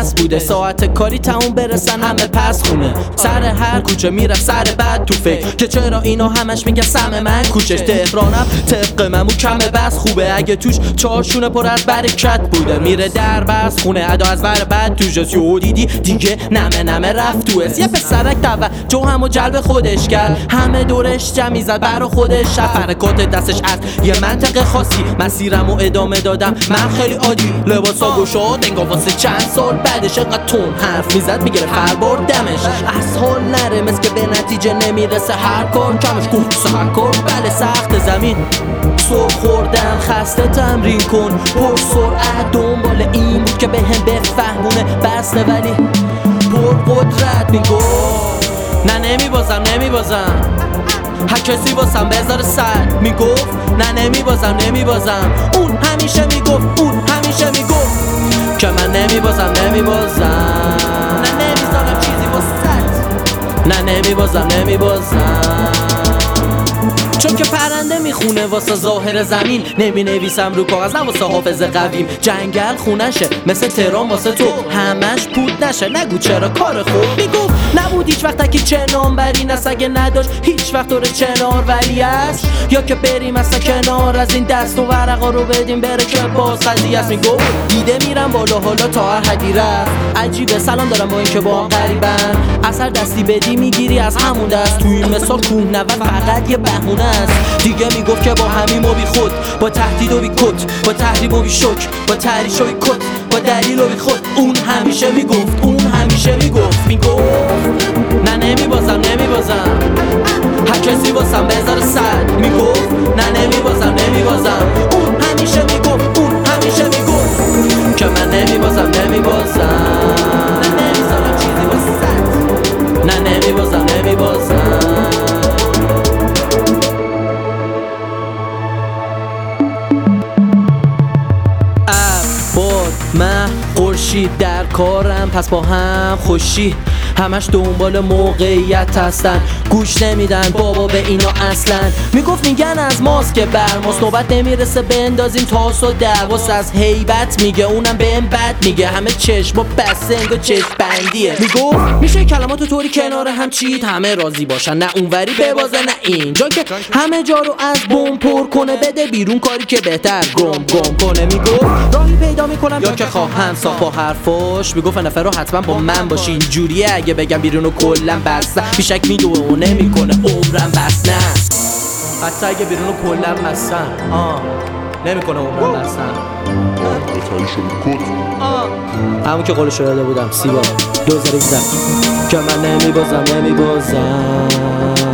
بس بوده، ساعت کاری تموم برسن همه پس خونه. سر هر کوچه میرفت سر بعد تو فکر که چرا اینا همش میگن سم من کوچش. تهرانم طبق ممو کمه بس خوبه، اگه توش چارشونه پر از برکت بوده. میره در بس خونه ادا از ور بعد توش یو دیدی دیگه نمه رفت تو اس. یه پسرک توجه همو جلب خودش کرد، همه دورش جمعی زد برا خودش. حرکات دستش از یه منطقه خاصی، مسیرمو ادامه دادم من خیلی عادی. لباسا گشاد انگار واسه چند سال بعدش، انقدر تون حرف میزد میگیره فربار دمش. از حال نره مثل که به نتیجه نمیرسه هر کار، کمش گفت سهر کار. بله سخت زمین سر خوردم خسته، تمرین کن پر سرعت. دنبال این بود که به هم بفهمونه بسته، ولی پر قدرت میگفت نه نمیبازم هر کسی واسم بذاره سر. میگفت نه نمیبازم اون همیشه میگفت که من نمیبازم نه نمیذارم چیزی واسط. نه نمیبازم چون که پرنده میخونه واسه ظاهر زمین، نمی نویسم رو کاغذ نه واسه حافظ قویم. جنگل خونشه مثل تهران واسه تو، همش پود نشه نگو چرا کار خوب. میگفت نبود هیچ وقت که چنان بری نست، اگه نداشت هیچ وقت داره چنار ولی است، یا که بریم اصلا کنار از این دست و ورقا رو بدیم بره که باز قضیه است. میگفت دیده میرم بالا حالا تا هر حدی رفت، عجیبه سلام دارم با این که با هم قریبن. اثر دستی بدی میگیری از همون دست، تو این مثال کوهنورد فقط یه بهونه است. دیگه میگفت که با همین و بی خود، با تهدید و بی کت، با تحریم و بی شک، با تحریش و بی کت، با دلیل و بی خود. اون همیشه میگفت نه نمیبازم هر کسی واسم بذاره سر. میگفت نه نمیبازم اون همیشه میگفت که من نمیبازم نه نمیذارم چیزی واسه. نه نمیبازم من خورشید در کارم، پس با هم خوشی همش دنبال موقعیت هستن، گوش نمیدن بابا به اینا اصلا. میگفت میگن از ماست که بر ماست، نوبت نمیرسه بندازیم تاس و دعواس. از هیبت میگه اونم بهم بد میگه، همه چشم و بسته انگار چشم بندیه. میگفت میشه کلماتو طوری کنار هم چید همه راضی باشن، نه اونوری ببازه نه اینجا که همه جا رو از بم پر کنه، بده بیرون کاری که بهتر گم کنه. میگفت راهی پیدا میکنم یا که خواهم با حرفاش. میگفت نفر رو حتما با من باشین جوریه، اگه بگم بیرونو کلن بسته بیشک میدوه و نمیکنه عمرم بس. نه حتی اگه بیرونو کلن بستن نمیکنه عمرم بستن. همون که قولش رو داده بودم سیبا 2017 که من نمیبازم